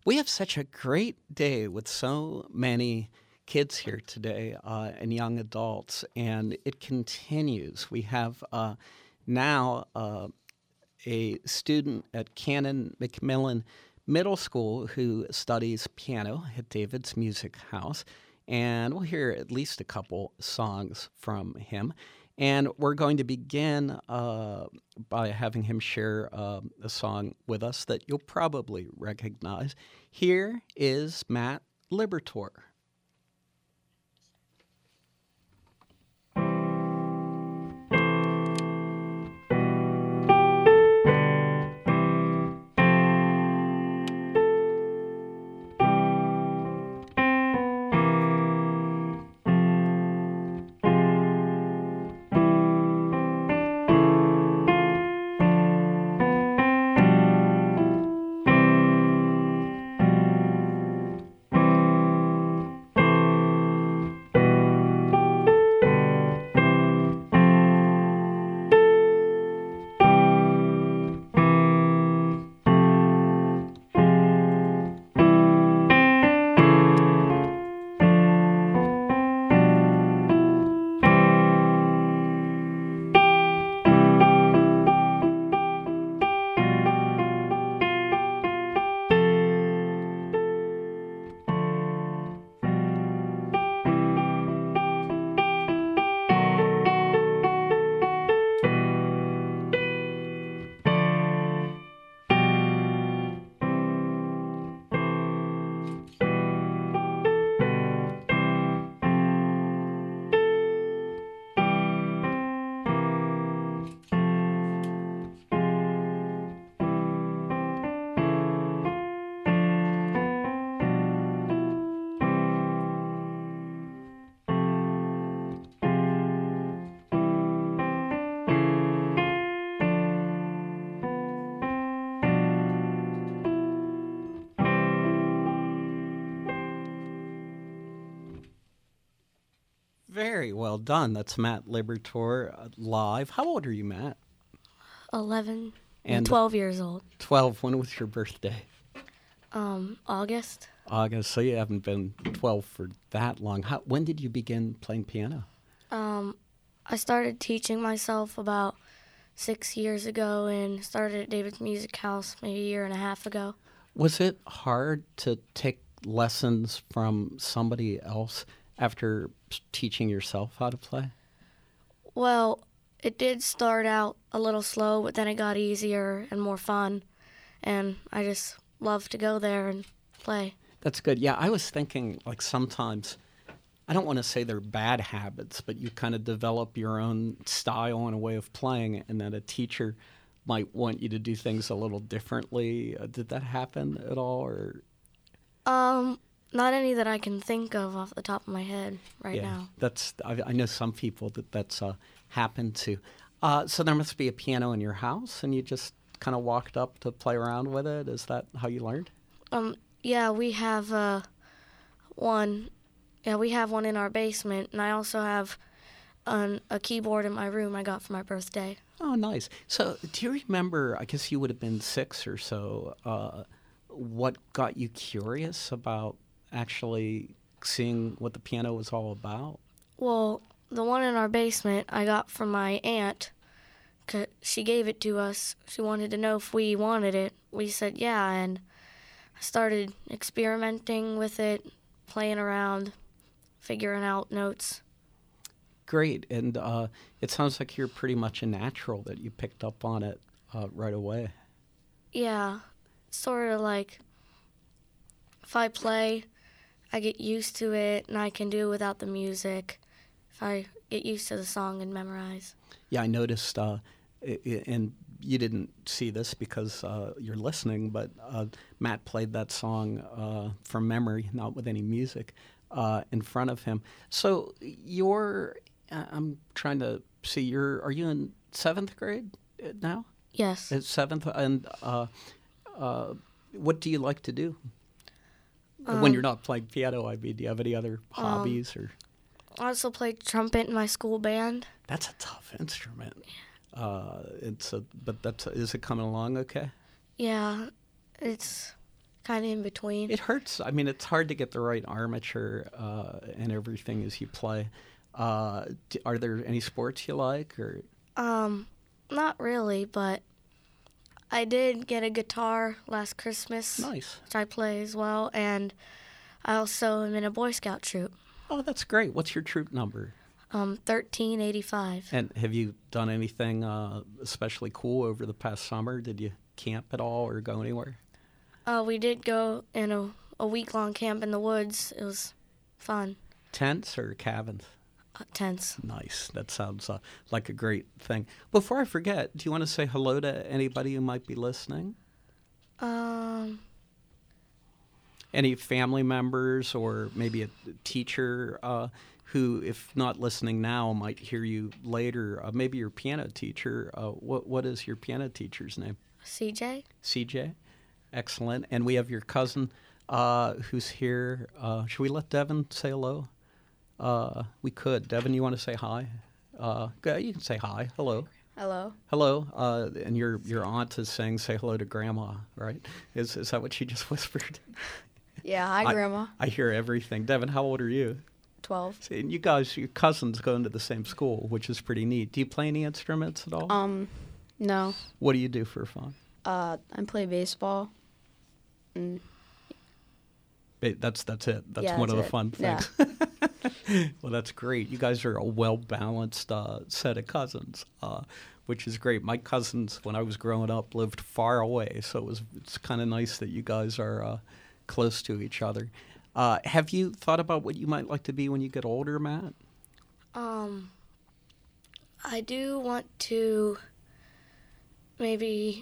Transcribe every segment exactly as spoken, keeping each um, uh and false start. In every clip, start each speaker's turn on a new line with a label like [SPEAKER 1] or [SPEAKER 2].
[SPEAKER 1] We have such a great day with so many kids here today uh, and young adults, and it continues. We have uh, now uh, a student at Canon McMillan Middle School who studies piano at David's Music House, and we'll hear at least a couple songs from him. And we're going to begin uh, by having him share uh, a song with us that you'll probably recognize. Here is Matt Libertor. Very well done. That's Matt Libertor uh, live. How old are you, Matt?
[SPEAKER 2] eleven
[SPEAKER 1] And
[SPEAKER 2] and twelve years old.
[SPEAKER 1] twelve. When was your birthday?
[SPEAKER 2] Um, August.
[SPEAKER 1] August. So you haven't been twelve for that long. How, when did you begin playing piano?
[SPEAKER 2] Um, I started teaching myself about six years ago and started at David's Music House maybe a year and a half ago.
[SPEAKER 1] Was it hard to take lessons from somebody else after teaching yourself how to play?
[SPEAKER 2] Well, it did start out a little slow, but then it got easier and more fun, and I just love to go there and play.
[SPEAKER 1] That's good. Yeah, I was thinking, like, sometimes, I don't want to say they're bad habits, but you kind of develop your own style and a way of playing, and then a teacher might want you to do things a little differently. Uh, did that happen at all? Or
[SPEAKER 2] Um, not any that I can think of off the top of my head right
[SPEAKER 1] yeah,
[SPEAKER 2] now.
[SPEAKER 1] that's. I, I know some people that that's uh, happened to. Uh, so there must be a piano in your house, and you just kind of walked up to play around with it. Is that how you learned?
[SPEAKER 2] Um, yeah, we have uh, one. Yeah, we have one in our basement, and I also have an, a keyboard in my room I got for my birthday.
[SPEAKER 1] Oh, nice. So do you remember, I guess you would have been six or so, uh, what got you curious about actually seeing what the piano was all about?
[SPEAKER 2] Well, the one in our basement I got from my aunt. 'Cause she gave it to us. She wanted to know if we wanted it. We said yeah, and I started experimenting with it, playing around, figuring out notes.
[SPEAKER 1] Great. And uh, it sounds like you're pretty much a natural, that you picked up on it uh, right away.
[SPEAKER 2] Yeah, sort of like if I play, I get used to it, and I can do without the music. If I get used to the song and memorize.
[SPEAKER 1] Yeah, I noticed, uh, i- i- and you didn't see this because uh, you're listening, but uh, Matt played that song uh, from memory, not with any music, uh, in front of him. So you're, uh, I'm trying to see, you're, are you in seventh grade uh, now?
[SPEAKER 2] Yes.
[SPEAKER 1] Uh, Seventh, and uh, uh, what do you like to do? when
[SPEAKER 2] Um,
[SPEAKER 1] you're not playing piano, I mean, do you have any other hobbies or?
[SPEAKER 2] I also played trumpet in my school band.
[SPEAKER 1] That's a tough instrument. Uh, it's a, but that's is it coming along okay?
[SPEAKER 2] Yeah, it's kind of in between.
[SPEAKER 1] It hurts. I mean, it's hard to get the right armature uh, and everything as you play. Uh, d- are there any sports you like? Or
[SPEAKER 2] Um, not really, but I did get a guitar last Christmas,
[SPEAKER 1] nice.
[SPEAKER 2] which I play as well, and I also am in a Boy Scout troop,
[SPEAKER 1] Oh, that's great. What's your troop number?
[SPEAKER 2] um, thirteen eighty-five.
[SPEAKER 1] And have you done anything uh, especially cool over the past summer? Did you camp at all or go anywhere?
[SPEAKER 2] Uh, we did go in a, a week-long camp in the woods. It was fun.
[SPEAKER 1] Tents or cabins?
[SPEAKER 2] Uh, tents.
[SPEAKER 1] Nice. That sounds uh, like a great thing. Before I forget, do you want to say hello to anybody who might be listening?
[SPEAKER 2] Um,
[SPEAKER 1] Any family members or maybe a teacher uh, who, if not listening now, might hear you later? Uh, maybe your piano teacher. Uh, what What is your piano teacher's name?
[SPEAKER 2] C J?
[SPEAKER 1] C J? Excellent. And we have your cousin uh, who's here. Uh, should we let Devin say hello? Uh, we could. Devin, you want to say hi? Uh, go- you can say hi. Hello.
[SPEAKER 3] Hello.
[SPEAKER 1] Hello. Uh, and your your aunt is saying say hello to Grandma, right? Is is that what she just whispered?
[SPEAKER 3] Yeah, hi,
[SPEAKER 1] I-
[SPEAKER 3] Grandma.
[SPEAKER 1] I hear everything. Devin, how old are you?
[SPEAKER 3] twelve.
[SPEAKER 1] See, and you guys, your cousins going to the same school, which is pretty neat. Do you play any instruments at all?
[SPEAKER 3] Um, no.
[SPEAKER 1] What do you do for fun?
[SPEAKER 3] Uh, I play baseball. Mm,
[SPEAKER 1] Ba- That's that's it. That's
[SPEAKER 3] Yeah,
[SPEAKER 1] one
[SPEAKER 3] that's
[SPEAKER 1] of the
[SPEAKER 3] it.
[SPEAKER 1] fun
[SPEAKER 3] Yeah.
[SPEAKER 1] things. Well, that's great. You guys are a well-balanced uh, set of cousins, uh, which is great. My cousins, when I was growing up, lived far away, so it was it's kind of nice that you guys are uh, close to each other. Uh, have you thought about what you might like to be when you get older, Matt?
[SPEAKER 2] Um, I do want to maybe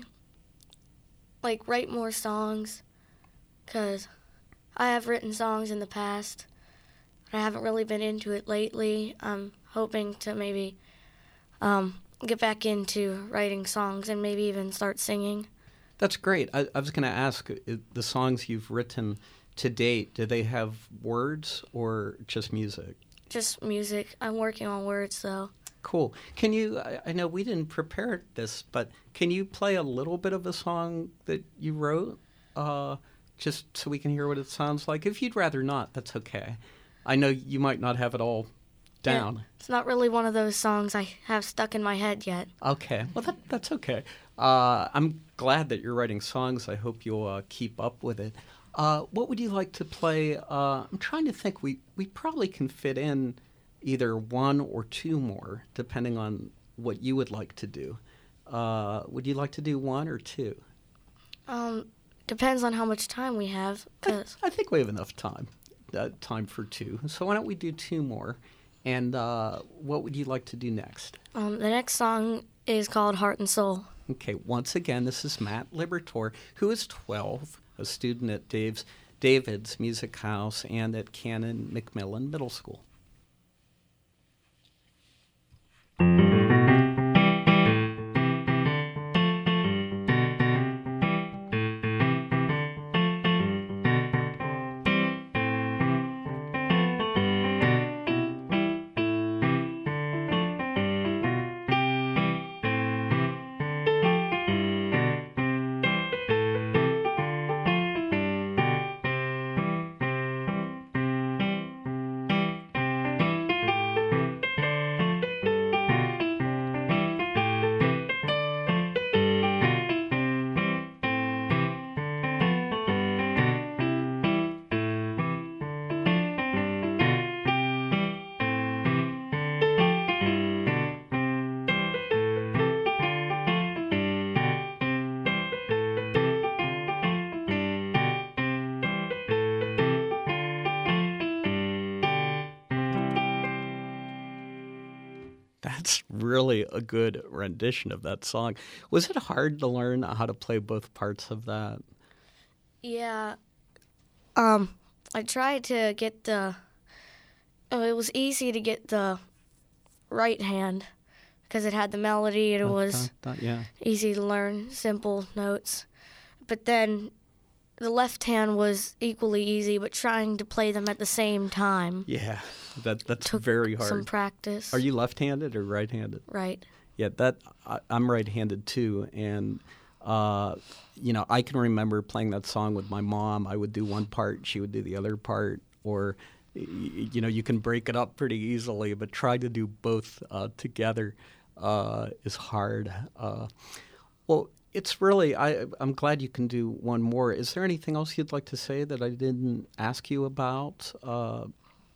[SPEAKER 2] like write more songs, because I have written songs in the past, but I haven't really been into it lately. I'm hoping to maybe um, get back into writing songs and maybe even start singing.
[SPEAKER 1] That's great. I, I was going to ask, uh, the songs you've written to date, do they have words or just music?
[SPEAKER 2] Just music. I'm working on words, though.
[SPEAKER 1] Cool. Can you, I, I know we didn't prepare this, but can you play a little bit of a song that you wrote? Uh, just so we can hear what it sounds like. If you'd rather not, that's okay. I know you might not have it all down.
[SPEAKER 2] Yeah, it's not really one of those songs I have stuck in my head yet.
[SPEAKER 1] Okay. Well, that, that's okay. Uh, I'm glad that you're writing songs. I hope you'll uh, keep up with it. Uh, what would you like to play? Uh, I'm trying to think. We, we probably can fit in either one or two more, depending on what you would like to do. Uh, would you like to do one or two?
[SPEAKER 2] Um, depends on how much time we have,
[SPEAKER 1] I,
[SPEAKER 2] 'cause
[SPEAKER 1] I think we have enough time, uh, time for two. So why don't we do two more? And uh, what would you like to do next?
[SPEAKER 2] um, the next song is called Heart and Soul.
[SPEAKER 1] Okay, once again, this is Matt Libertor, who is twelve, a student at Dave's, David's Music House and at Canon McMillan Middle School. That's really a good rendition of that song. Was it hard to learn how to play both parts of that?
[SPEAKER 2] Yeah. Um, I tried to get the. Oh, it was easy to get the right hand because it had the melody and it was
[SPEAKER 1] Uh, uh, yeah.
[SPEAKER 2] easy to learn, simple notes. But then the left hand was equally easy, but trying to play them at the same time
[SPEAKER 1] Yeah, that that's
[SPEAKER 2] took
[SPEAKER 1] very
[SPEAKER 2] some
[SPEAKER 1] hard.
[SPEAKER 2] practice.
[SPEAKER 1] Are you left-handed or right-handed?
[SPEAKER 2] Right.
[SPEAKER 1] Yeah, that I, I'm right-handed too, and Uh, you know, I can remember playing that song with my mom. I would do one part, she would do the other part, or, y- you know, you can break it up pretty easily, but try to do both uh, together uh, is hard. Uh, well, it's really, I, I'm glad you can do one more. Is there anything else you'd like to say that I didn't ask you about? Uh,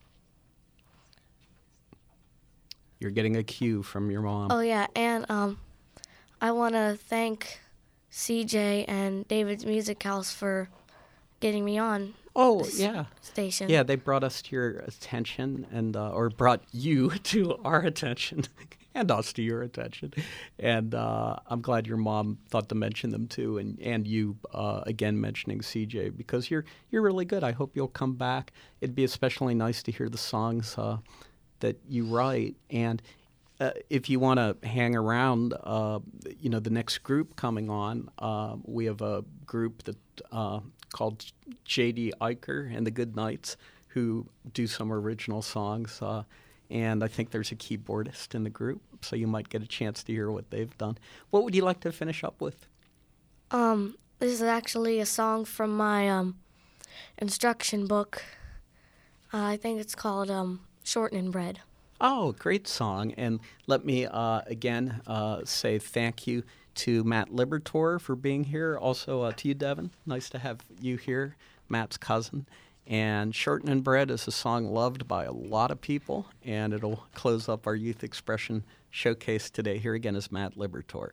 [SPEAKER 1] you're getting a cue from your mom.
[SPEAKER 2] Oh yeah, and um, I want to thank C J and David's Music House for getting me on
[SPEAKER 1] Oh,
[SPEAKER 2] this
[SPEAKER 1] yeah.
[SPEAKER 2] station.
[SPEAKER 1] Yeah, they brought us to your attention, and uh, or brought you to our attention, and us to your attention. And uh, I'm glad your mom thought to mention them too, and and you uh, again mentioning C J, because you're you're really good. I hope you'll come back. It'd be especially nice to hear the songs uh, that you write, and uh, if you want to hang around, uh, you know, the next group coming on, uh, we have a group that uh, called J D Iker and the Good Knights, who do some original songs. Uh, and I think there's a keyboardist in the group, so you might get a chance to hear what they've done. What would you like to finish up with?
[SPEAKER 2] Um, this is actually a song from my um instruction book. Uh, I think it's called um Shortening Bread.
[SPEAKER 1] Oh, great song. And let me uh, again uh, say thank you to Matt Libertor for being here. Also uh, to you, Devin. Nice to have you here, Matt's cousin. And Shortening Bread is a song loved by a lot of people, and it'll close up our Youth Expression Showcase today. Here again is Matt Libertor.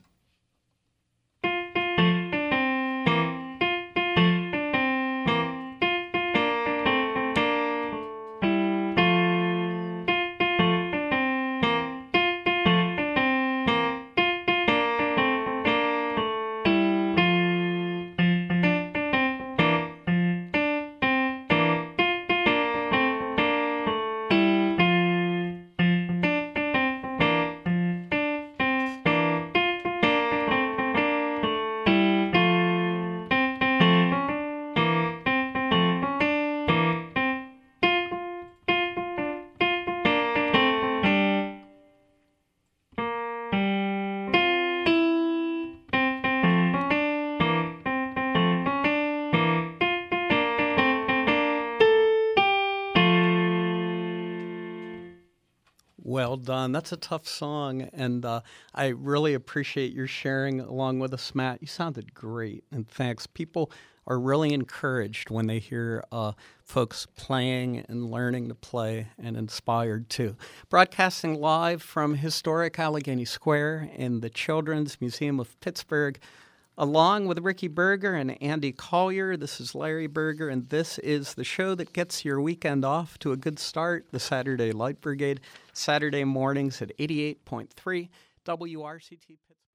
[SPEAKER 1] Well done. That's a tough song, and uh, I really appreciate your sharing along with us, Matt. You sounded great, and thanks. People are really encouraged when they hear uh, folks playing and learning to play, and inspired too. Broadcasting live from historic Allegheny Square in the Children's Museum of Pittsburgh, along with Ricky Berger and Andy Collier. This is Larry Berger, and this is the show that gets your weekend off to a good start, the Saturday Light Brigade, Saturday mornings at eighty-eight point three W R C T Pittsburgh.